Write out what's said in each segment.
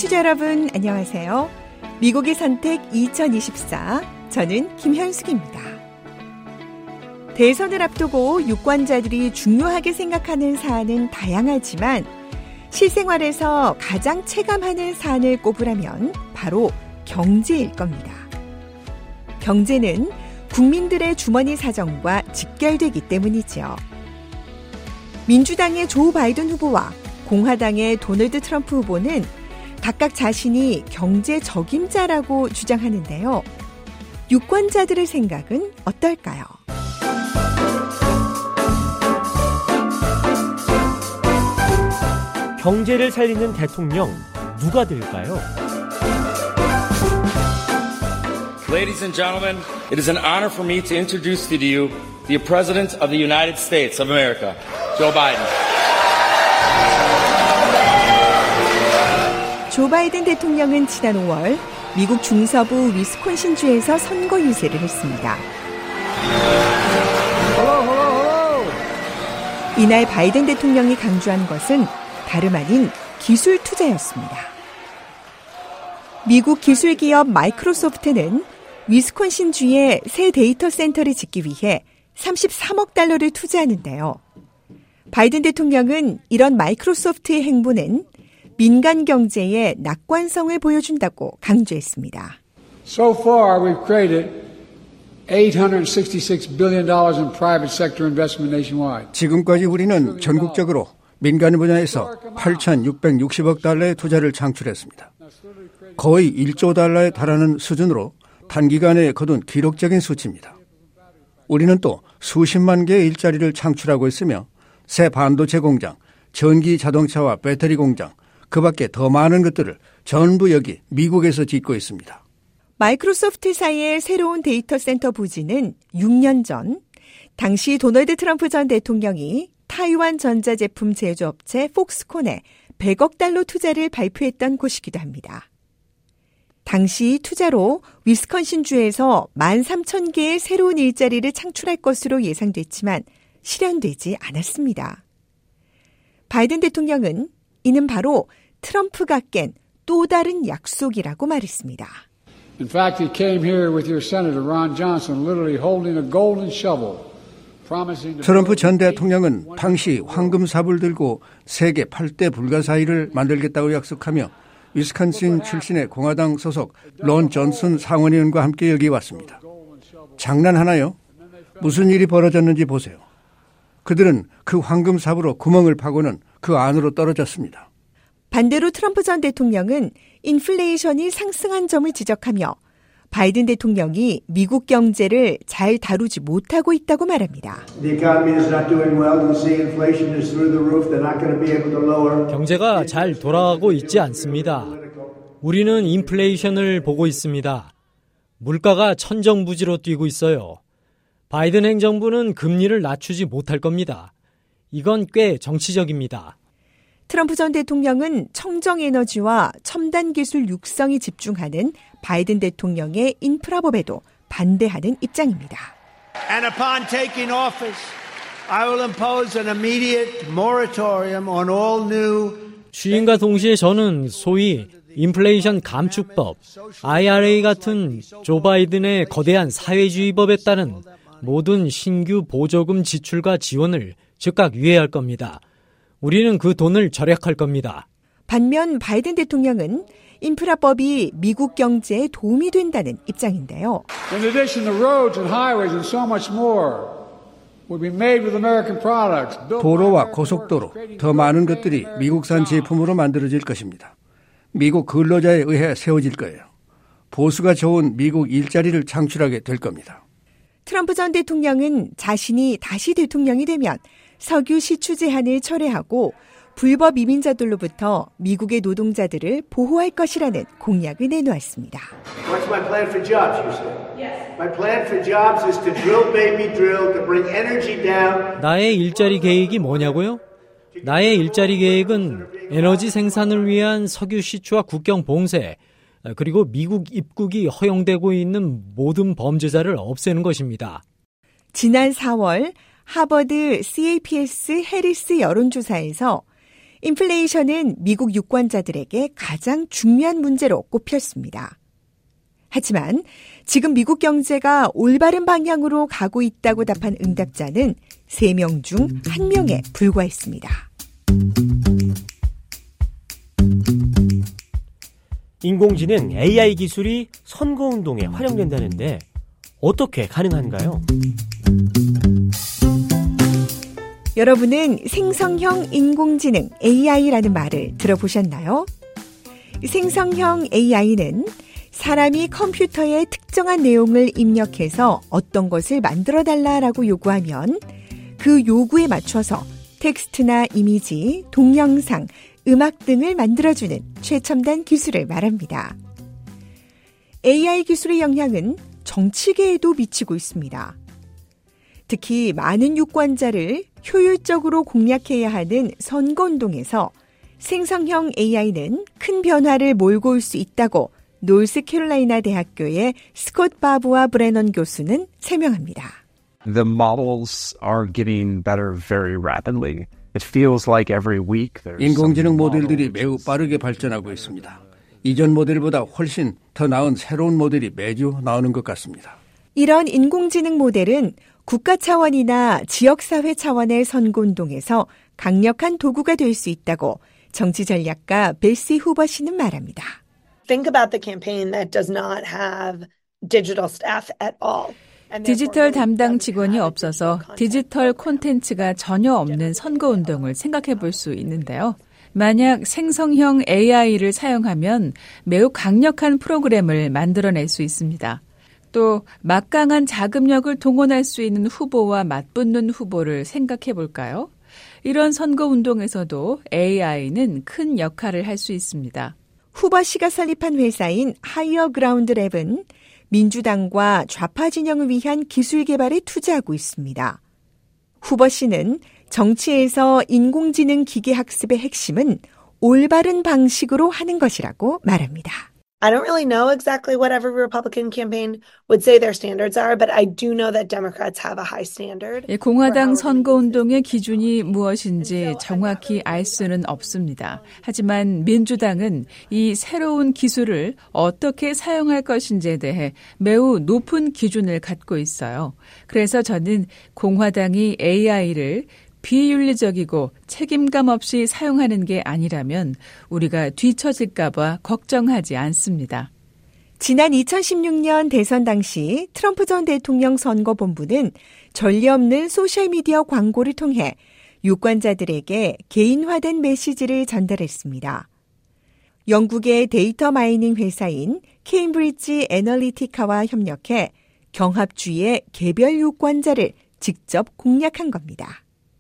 청취자 여러분 안녕하세요. 미국의 선택 2024, 저는 김현숙입니다. 대선을 앞두고 유권자들이 중요하게 생각하는 사안은 다양하지만 실생활에서 가장 체감하는 사안을 꼽으라면 바로 경제일 겁니다. 경제는 국민들의 주머니 사정과 직결되기 때문이죠. 민주당의 조 바이든 후보와 공화당의 도널드 트럼프 후보는 각각 자신이 경제 적임자라고 주장하는데요. 유권자들의 생각은 어떨까요? 경제를 살리는 대통령, 누가 될까요? Ladies and gentlemen, it is an honor for me to introduce to you the President of the United States of America, Joe Biden. 조 바이든 대통령은 지난 5월 미국 중서부 위스콘신주에서 선거 유세를 했습니다. 이날 바이든 대통령이 강조한 것은 다름 아닌 기술 투자였습니다. 미국 기술기업 마이크로소프트는 위스콘신주에 새 데이터 센터를 짓기 위해 33억 달러를 투자하는데요. 바이든 대통령은 이런 마이크로소프트의 행보는 민간 경제의 낙관성을 보여준다고 강조했습니다. So far we've created $866 billion in private sector investment nationwide. 지금까지 우리는 전국적으로 민간 분야에서 8,660억 달러의 투자를 창출했습니다. 거의 1조 달러에 달하는 수준으로 단기간에 거둔 기록적인 수치입니다. 우리는 또 수십만 개의 일자리를 창출하고 있으며 새 반도체 공장, 전기 자동차와 배터리 공장, 그 밖에 더 많은 것들을 전부 여기 미국에서 짓고 있습니다. 마이크로소프트사의 새로운 데이터 센터 부지는 6년 전 당시 도널드 트럼프 전 대통령이 타이완 전자제품 제조업체 폭스콘에 100억 달러 투자를 발표했던 곳이기도 합니다. 당시 투자로 위스콘신주에서 13,000개의 새로운 일자리를 창출할 것으로 예상됐지만 실현되지 않았습니다. 바이든 대통령은 이는 바로 트럼프가 깬 또 다른 약속이라고 말했습니다. In fact, he came here with your Senator Ron Johnson literally holding a golden shovel. 트럼프 전 대통령은 당시 황금삽을 들고 세계 8대 불가사의를 만들겠다고 약속하며 위스콘신 출신의 공화당 소속 론 존슨 상원의원과 함께 여기 왔습니다. 장난하나요? 무슨 일이 벌어졌는지 보세요. 그들은 그 황금삽으로 구멍을 파고는 그 안으로 떨어졌습니다. 반대로 트럼프 전 대통령은 인플레이션이 상승한 점을 지적하며 바이든 대통령이 미국 경제를 잘 다루지 못하고 있다고 말합니다. 경제가 잘 돌아가고 있지 않습니다. 우리는 인플레이션을 보고 있습니다. 물가가 천정부지로 뛰고 있어요. 바이든 행정부는 금리를 낮추지 못할 겁니다. 이건 꽤 정치적입니다. 트럼프 전 대통령은 청정에너지와 첨단 기술 육성에 집중하는 바이든 대통령의 인프라법에도 반대하는 입장입니다. And upon taking office, I will impose an immediate moratorium on all new 취임과 동시에 저는 소위 인플레이션 감축법, IRA 같은 조 바이든의 거대한 사회주의법에 따른 모든 신규 보조금 지출과 지원을 즉각 유예할 겁니다. 우리는 그 돈을 절약할 겁니다. 반면 바이든 대통령은 인프라법이 미국 경제에 도움이 된다는 입장인데요. In addition to roads and highways and so much more will be made with American products. 도로와 고속도로, 더 많은 것들이 미국산 제품으로 만들어질 것입니다. 미국 근로자에 의해 세워질 거예요. 보수가 좋은 미국 일자리를 창출하게 될 겁니다. 트럼프 전 대통령은 자신이 다시 대통령이 되면 석유 시추 제한을 철회하고 불법 이민자들로부터 미국의 노동자들을 보호할 것이라는 공약을 내놓았습니다. What's my plan for jobs, you said? Yes. My plan for jobs is to drill, baby, drill, to bring energy down. 나의 일자리 계획이 뭐냐고요? 나의 일자리 계획은 에너지 생산을 위한 석유 시추와 국경 봉쇄, 그리고 미국 입국이 허용되고 있는 모든 범죄자를 없애는 것입니다. 지난 4월 하버드 CAPS 해리스 여론조사에서 인플레이션은 미국 유권자들에게 가장 중요한 문제로 꼽혔습니다. 하지만 지금 미국 경제가 올바른 방향으로 가고 있다고 답한 응답자는 3명 중 1명에 불과했습니다. 인공지능 AI 기술이 선거운동에 활용된다는데 어떻게 가능한가요? 여러분은 생성형 인공지능 AI라는 말을 들어보셨나요? 생성형 AI는 사람이 컴퓨터에 특정한 내용을 입력해서 어떤 것을 만들어달라고 요구하면 그 요구에 맞춰서 텍스트나 이미지, 동영상, 음악 등을 만들어주는 최첨단 기술을 말합니다. AI 기술의 영향은 정치계에도 미치고 있습니다. 특히 많은 유권자를 효율적으로 공략해야 하는 선거운동에서 생성형 AI는 큰 변화를 몰고 올 수 있다고 노스캐롤라이나 대학교의 스콧 바브와 브레넌 교수는 설명합니다. The models are getting better very rapidly. It feels like every week there's 인공지능 모델들이 매우 빠르게 발전하고 있습니다. 이전 모델보다 훨씬 더 나은 새로운 모델이 매주 나오는 것 같습니다. 이런 인공지능 모델은 국가 차원이나 지역사회 차원의 선거운동에서 강력한 도구가 될 수 있다고 정치전략가 베시 후버 씨는 말합니다. Think about the campaign that does not have digital staff at all. 디지털 담당 직원이 없어서 디지털 콘텐츠가 전혀 없는 선거운동을 생각해 볼 수 있는데요. 만약 생성형 AI를 사용하면 매우 강력한 프로그램을 만들어낼 수 있습니다. 또 막강한 자금력을 동원할 수 있는 후보와 맞붙는 후보를 생각해 볼까요? 이런 선거운동에서도 AI는 큰 역할을 할 수 있습니다. 후버 씨가 설립한 회사인 하이어 그라운드 랩은 민주당과 좌파 진영을 위한 기술 개발에 투자하고 있습니다. 후버 씨는 정치에서 인공지능 기계 학습의 핵심은 올바른 방식으로 하는 것이라고 말합니다. I don't really know exactly what every Republican campaign would say their standards are, but I do know that Democrats have a high standard. 공화당 선거운동의 기준이 무엇인지 정확히 알 수는 없습니다. 하지만 민주당은 이 새로운 기술을 어떻게 사용할 것인지에 대해 매우 높은 기준을 갖고 있어요. 그래서 저는 공화당이 AI를 비윤리적이고 책임감 없이 사용하는 게 아니라면 우리가 뒤처질까 봐 걱정하지 않습니다. 지난 2016년 대선 당시 트럼프 전 대통령 선거본부는 전례 없는 소셜미디어 광고를 통해 유권자들에게 개인화된 메시지를 전달했습니다. 영국의 데이터 마이닝 회사인 케임브리지 애널리티카와 협력해 경합주의 개별 유권자를 직접 공략한 겁니다.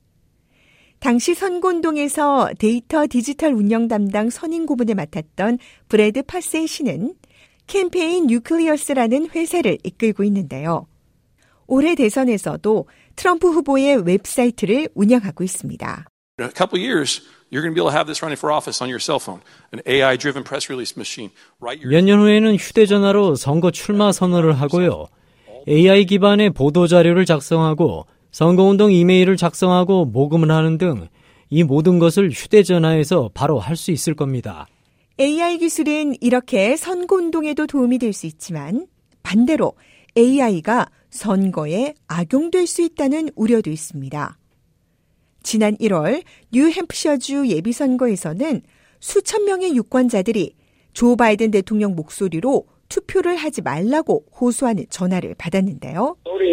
당시 선거운동에서 데이터 디지털 운영 담당 선임 고문을 맡았던 브래드 파세이 씨는 캠페인 뉴클리어스라는 회사를 이끌고 있는데요. 올해 대선에서도 트럼프 후보의 웹사이트를 운영하고 있습니다. In a couple years, you're going to be able to have this running for office on your cell phone, an AI-driven press release machine. 몇 년 후에는 휴대전화로 선거 출마 선언을 하고요. AI 기반의 보도자료를 작성하고 선거운동 이메일을 작성하고 모금을 하는 등 이 모든 것을 휴대전화에서 바로 할 수 있을 겁니다. AI 기술은 이렇게 선거운동에도 도움이 될 수 있지만 반대로 AI가 선거에 악용될 수 있다는 우려도 있습니다. 지난 1월 뉴햄프셔주 예비선거에서는 수천 명의 유권자들이 조 바이든 대통령 목소리로 투표를 하지 말라고 호소하는 전화를 받았는데요.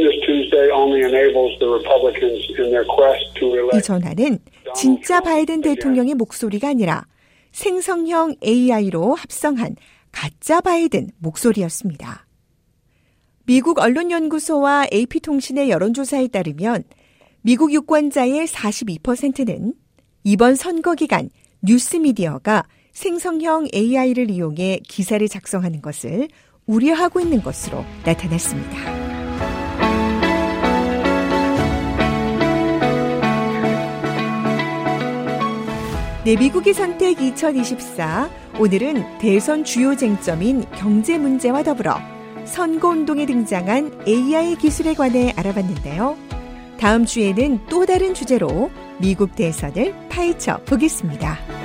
이 전화는 진짜 바이든 대통령의 목소리가 아니라 생성형 AI로 합성한 가짜 바이든 목소리였습니다. 미국 언론연구소와 AP통신의 여론조사에 따르면 미국 유권자의 42%는 이번 선거 기간 뉴스미디어가 생성형 AI를 이용해 기사를 작성하는 것을 우려하고 있는 것으로 나타났습니다. 네, 미국의 선택 2024. 오늘은 대선 주요 쟁점인 경제 문제와 더불어 선거운동에 등장한 AI 기술에 관해 알아봤는데요. 다음 주에는 또 다른 주제로 미국 대선을 파헤쳐 보겠습니다.